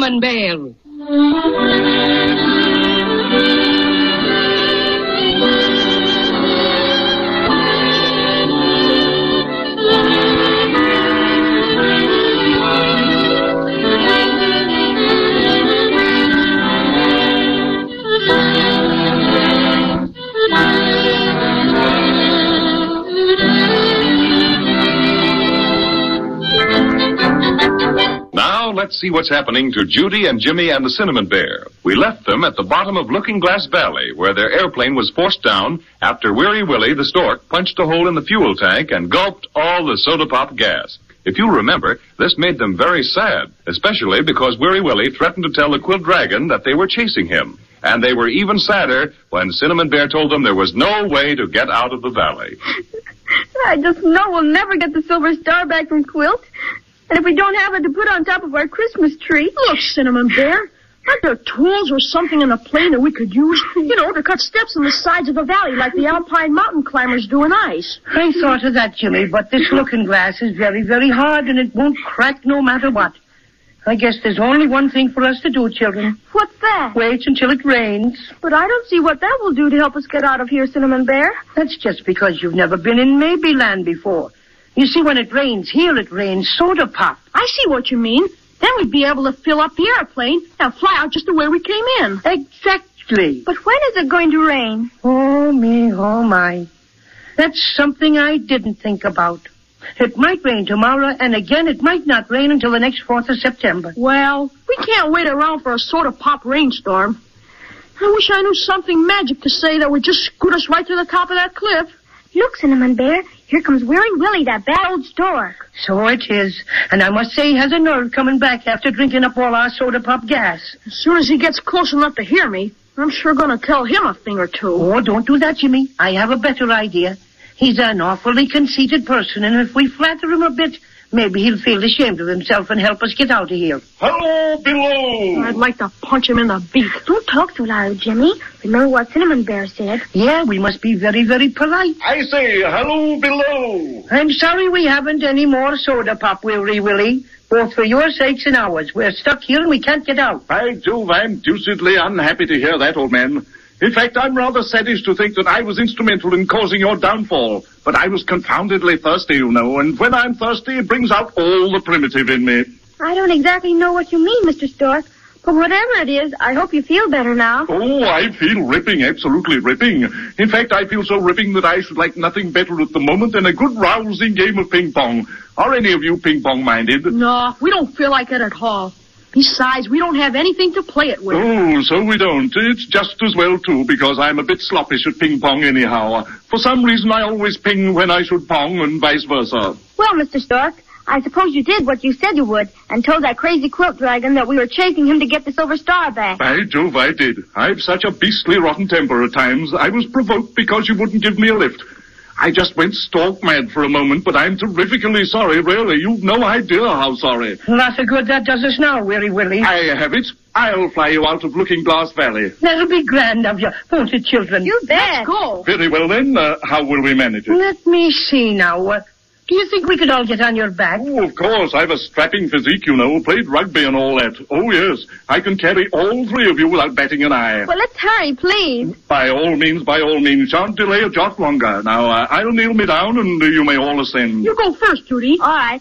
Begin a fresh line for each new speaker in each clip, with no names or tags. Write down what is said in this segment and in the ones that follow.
Cinnamon Bear.
Let's see what's happening to Judy and Jimmy and the Cinnamon Bear. We left them at the bottom of Looking Glass Valley, where their airplane was forced down after Weary Willie the stork punched a hole in the fuel tank and gulped all the soda pop gas. If you remember, this made them very sad, especially because Weary Willie threatened to tell the Quill Dragon that they were chasing him. And they were even sadder when Cinnamon Bear told them there was no way to get out of the valley.
I just know we'll never get the Silver Star back from Quilt. And if we don't have it to put on top of our Christmas tree...
Look, Cinnamon Bear, aren't there tools or something in the plane that we could use, to cut steps in the sides of the valley like the alpine mountain climbers do in ice?
I thought of that, Jimmy, but this looking glass is very, very hard, and it won't crack no matter what. I guess there's only one thing for us to do, children.
What's that?
Wait until it rains.
But I don't see what that will do to help us get out of here, Cinnamon Bear.
That's just because you've never been in Maybeland before. You see, when it rains here, it rains soda pop.
I see what you mean. Then we'd be able to fill up the airplane and fly out just the way we came in.
Exactly.
But when is it going to rain?
Oh, me, oh, my. That's something I didn't think about. It might rain tomorrow, and again, it might not rain until the next 4th of September.
Well, we can't wait around for a soda pop rainstorm. I wish I knew something magic to say that would just scoot us right to the top of that cliff.
Look, Cinnamon Bear, here comes Weary Willie, that bad old stork.
So it is. And I must say he has a nerve coming back after drinking up all our soda pop gas.
As soon as he gets close enough to hear me, I'm sure going to tell him a thing or two.
Oh, don't do that, Jimmy. I have a better idea. He's an awfully conceited person, and if we flatter him a bit, maybe he'll feel ashamed of himself and help us get out of here.
Hello, below!
I'd like to punch him in the beak.
Don't talk so loud, Jimmy. Remember what Cinnamon Bear said.
Yeah, we must be very, very polite.
I say, hello, below!
I'm sorry we haven't any more soda pop, Weary Willie. Both for your sakes and ours. We're stuck here and we can't get out.
By Jove, I'm deucedly unhappy to hear that, old man. In fact, I'm rather saddened to think that I was instrumental in causing your downfall. But I was confoundedly thirsty, and when I'm thirsty, it brings out all the primitive in me.
I don't exactly know what you mean, Mr. Stork. But whatever it is, I hope you feel better now.
Oh, I feel ripping, absolutely ripping. In fact, I feel so ripping that I should like nothing better at the moment than a good rousing game of ping-pong. Are any of you ping-pong-minded?
No, we don't feel like it at all. Besides, we don't have anything to play it with.
Oh, so we don't. It's just as well, too, because I'm a bit sloppish at ping-pong anyhow. For some reason, I always ping when I should pong and vice versa.
Well, Mr. Stork, I suppose you did what you said you would and told that crazy quilt dragon that we were chasing him to get the Silver Star back.
By Jove, I did. I've such a beastly rotten temper at times. I was provoked because you wouldn't give me a lift. I just went stork mad for a moment, but I'm terrifically sorry, really. You've no idea how sorry.
Not a good that does us now, Weary Willie.
I have it. I'll fly you out of Looking Glass Valley.
That'll be grand of you, won't it, children?
You bet.
Let's go.
Very well, then. How will we manage it?
Let me see now. Do you think we could all get on your back?
Oh, of course. I've a strapping physique, Played rugby and all that. Oh, yes. I can carry all three of you without batting an eye.
Well, let's hurry, please.
By all means. Shan't delay a jot longer. Now, I'll kneel me down and you may all ascend.
You go first, Judy.
All right.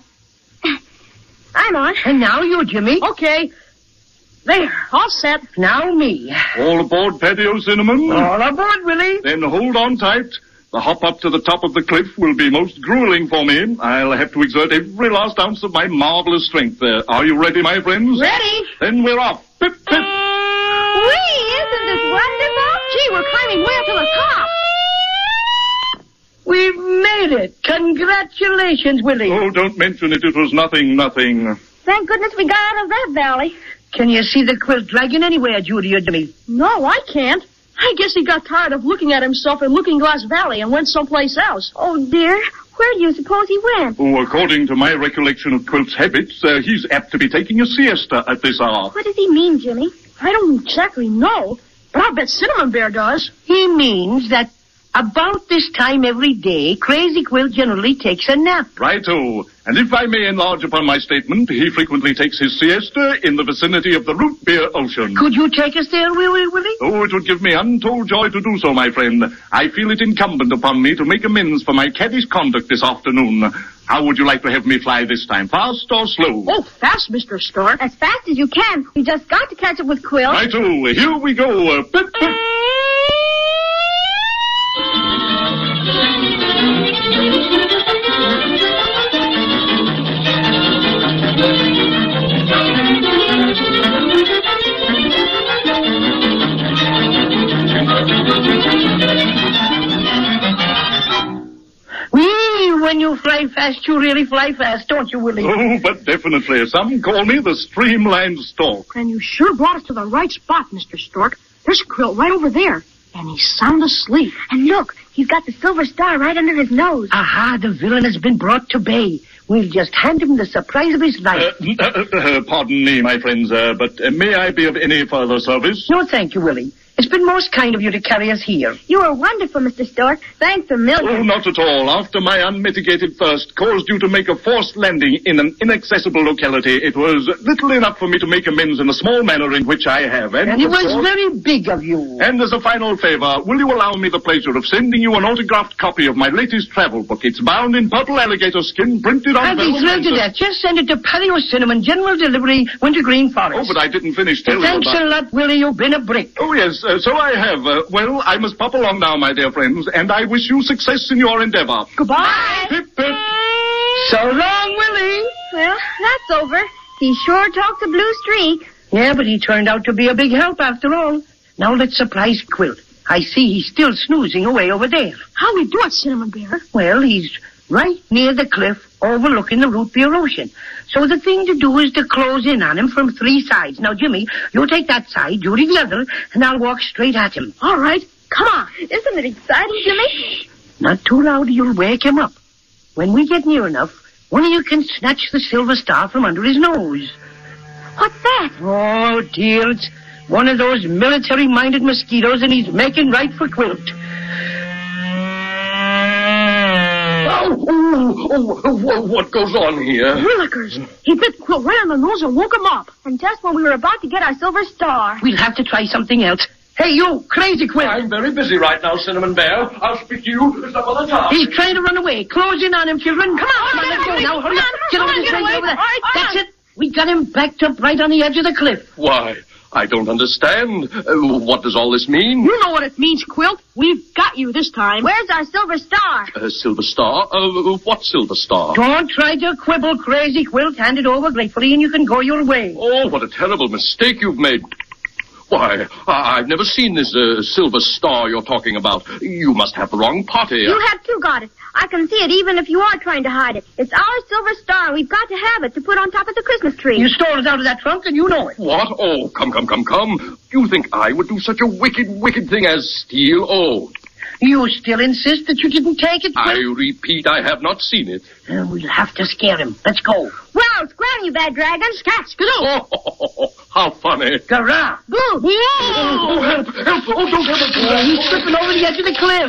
I'm on.
And now you, Jimmy.
Okay. There, all set.
Now me.
All aboard, Patio Cinnamon?
All aboard, Willie.
Then hold on tight. The hop up to the top of the cliff will be most grueling for me. I'll have to exert every last ounce of my marvelous strength there. Are you ready, my friends?
Ready.
Then we're off. Pip, pip.
Whee! Isn't this wonderful?
Gee, we're climbing way up to the top.
We've made it. Congratulations, Willie.
Oh, don't mention it. It was nothing.
Thank goodness we got out of that valley.
Can you see the quilt dragon anywhere, Judy or Jimmy?
No, I can't. I guess he got tired of looking at himself in Looking Glass Valley and went someplace else.
Oh, dear. Where do you suppose he went?
Oh, according to my recollection of Quilt's habits, he's apt to be taking a siesta at this hour.
What does he mean, Jimmy?
I don't exactly know, but I'll bet Cinnamon Bear does.
He means that about this time every day, Crazy Quilt generally takes a nap.
Righto. And if I may enlarge upon my statement, he frequently takes his siesta in the vicinity of the root beer ocean.
Could you take us there, Willie?
Oh, it would give me untold joy to do so, my friend. I feel it incumbent upon me to make amends for my caddish conduct this afternoon. How would you like to have me fly this time, fast or slow?
Oh, fast, Mr. Stork.
As fast as you can. We just got to catch up with Quill.
Right-o, here we go. Pip, pip.
When you fly fast, you really fly fast, don't you, Willie?
Oh, but definitely. Some call me the Streamlined Stork.
And you sure brought us to the right spot, Mr. Stork. There's Quill right over there, and he's sound asleep.
And look, he's got the silver star right under his nose.
Aha, the villain has been brought to bay. We'll just hand him the surprise of his life.
Pardon me, my friends, but may I be of any further service?
No, thank you, Willie. It's been most kind of you to carry us here.
You were wonderful, Mr. Stork. Thanks a million.
Oh, not at all. After my unmitigated thirst caused you to make a forced landing in an inaccessible locality, it was little enough for me to make amends in the small manner in which I have.
And it was very big of you.
And as a final favor, will you allow me the pleasure of sending you an autographed copy of my latest travel book? It's bound in purple alligator skin, printed on
I'd be thrilled to death. Just send it to Palio Cinnamon, General Delivery, Wintergreen Forest.
Oh, but I didn't finish telling you
Thanks a lot, Willie. You've been a brick.
Oh, yes, so I have. Well, I must pop along now, my dear friends, and I wish you success in your endeavor.
Goodbye.
Pip, pip.
So long, Willie.
Well, that's over. He sure talks a blue streak.
Yeah, but he turned out to be a big help after all. Now let's surprise Quill. I see he's still snoozing away over there.
How we do it, Cinnamon Bear?
Well, he's right near the cliff overlooking the root beer ocean. So the thing to do is to close in on him from three sides. Now, Jimmy, you take that side, Judy the other, and I'll walk straight at him.
All right. Come on.
Isn't it exciting, Jimmy?
Not too loud, you'll wake him up. When we get near enough, one of you can snatch the silver star from under his nose.
What's that?
Oh, dear, it's one of those military-minded mosquitoes, and he's making right for Quilt.
What goes on here?
Willikers. He bit Quill right on the nose and woke him up.
And just when we were about to get our silver star.
We'll have to try something else. Hey, you, crazy Quill.
I'm very busy right now, Cinnamon Bear. I'll speak to you some other time.
He's trying to run away. Close in on him, children. Come on, let's go now. Hurry up. Get over this way, over there. That's it. We got him backed up right on the edge of the cliff.
Why, I don't understand. What does all this mean?
You know what it means, Quilt. We've got you this time.
Where's our silver star?
Silver Star? What Silver Star?
Don't try to quibble, crazy Quilt. Hand it over gratefully and you can go your way.
Oh, what a terrible mistake you've made. Why, I've never seen this Silver Star you're talking about. You must have the wrong party.
You have too, Goddess. I can see it even if you are trying to hide it. It's our silver star. We've got to have it to put on top of the Christmas tree.
You stole it out of that trunk and you know it.
What? Oh, come. You think I would do such a wicked thing as steal? Oh,
You still insist that you didn't take it,
I
Quill?
repeat, I have not seen it.
We'll have to scare him. Let's go.
Well, scram, you bad dragon. Scat, skidoo.
Oh, how funny.
Garah.
Boo.
Oh, help. Oh, don't ever do that.
He's slipping over the edge of the cliff.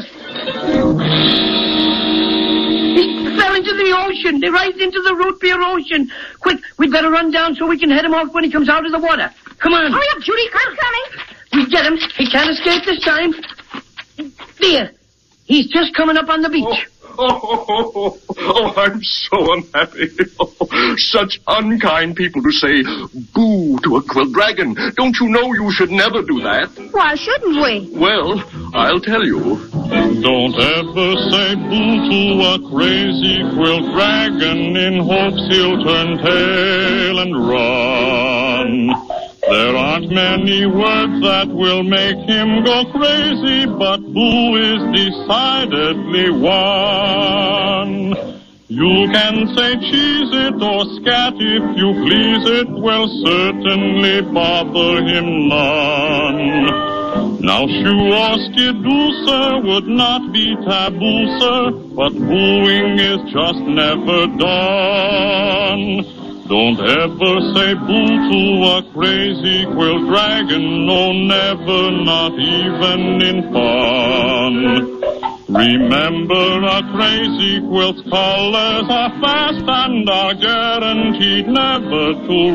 He fell into the ocean. Right into the root beer ocean. Quick, we'd better run down so we can head him off when he comes out of the water. Come on.
Hurry up, Judy. I'm coming.
We get him. He can't escape this time. There. He's just coming up on the beach.
Oh, I'm so unhappy. Such unkind people to say boo to a quill dragon. Don't you know you should never do that?
Why shouldn't we?
Well, I'll tell you.
Don't ever say boo to a crazy quill dragon in hopes he'll turn tail and run. There aren't many words that will make him go crazy, but boo is decidedly one. You can say cheese it or scat if you please, it will certainly bother him none. Now shoo or skidoo, sir, would not be taboo, sir, but booing is just never done. Don't ever say boo to a crazy quill dragon, no, never, not even in fun. Remember, our crazy quilt's colors are fast and are guaranteed never to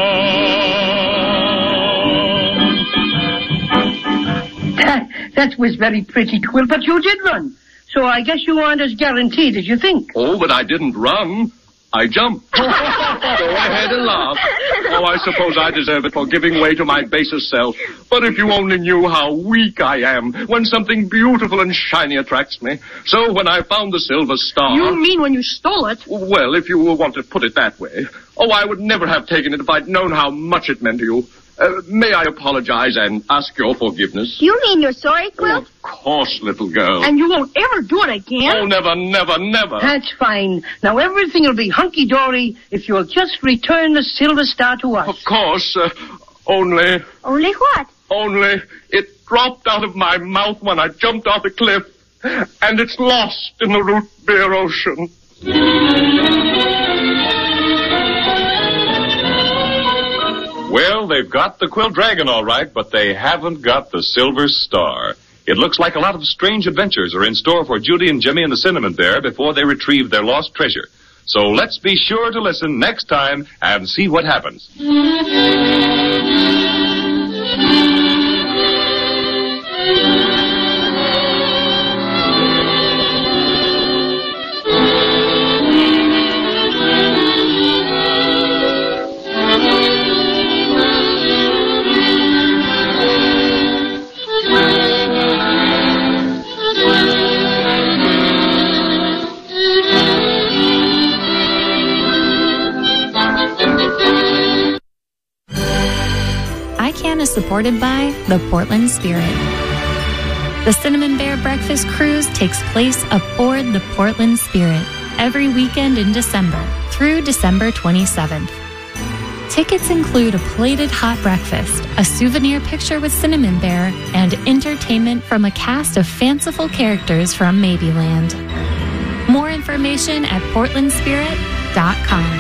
run.
That was very pretty, Quilt, but you did run. So I guess you aren't as guaranteed as you think.
Oh, but I didn't run. I jumped. Go ahead and laugh. Oh, I suppose I deserve it for giving way to my basest self. But if you only knew how weak I am when something beautiful and shiny attracts me. So when I found the silver star...
You mean when you stole it?
Well, if you want to put it that way. Oh, I would never have taken it if I'd known how much it meant to you. May I apologize and ask your forgiveness?
You mean you're sorry, Quilt?
Oh, of course, little girl.
And you won't ever do it again?
Oh, never, never, never.
That's fine. Now everything will be hunky-dory if you'll just return the silver star to us.
Of course, only...
Only what?
Only it dropped out of my mouth when I jumped off the cliff, and it's lost in the root beer ocean.
Well, they've got the Quilt Dragon all right, but they haven't got the Silver Star. It looks like a lot of strange adventures are in store for Judy and Jimmy and the Cinnamon Bear before they retrieve their lost treasure. So let's be sure to listen next time and see what happens.
Is supported by the Portland Spirit. The Cinnamon Bear Breakfast Cruise takes place aboard the Portland Spirit every weekend in December through December 27th. Tickets include a plated hot breakfast, a souvenir picture with Cinnamon Bear, and entertainment from a cast of fanciful characters from Maybeland. More information at portlandspirit.com.